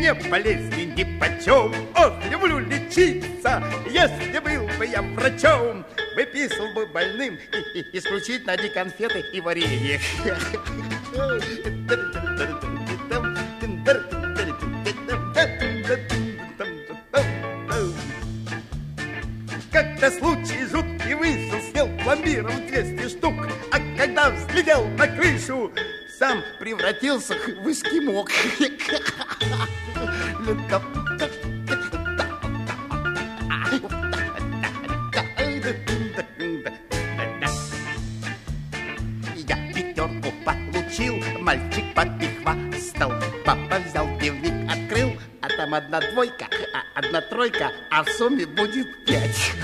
мне болезни нипочем. Ох, люблю лечиться, если был бы я врачом, выписывал бы больным исключительно одни конфеты и варенье. Как-то случай жуткий вышел, съел пломбиров 200 штук, а когда взглядел на крышу, сам превратился в эскимок. Я пятерку получил, мальчик попихвастал. Папа взял дневник, открыл, а там одна двойка, одна тройка, а в сумме будет 5.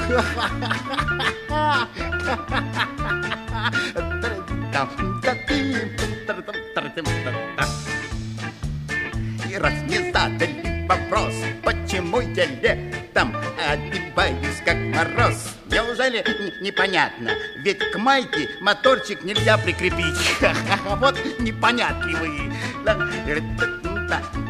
И раз мне задали вопрос, почему я летом одеваюсь как мороз, неужели непонятно? Ведь к майке моторчик нельзя прикрепить. Вот непонятливые.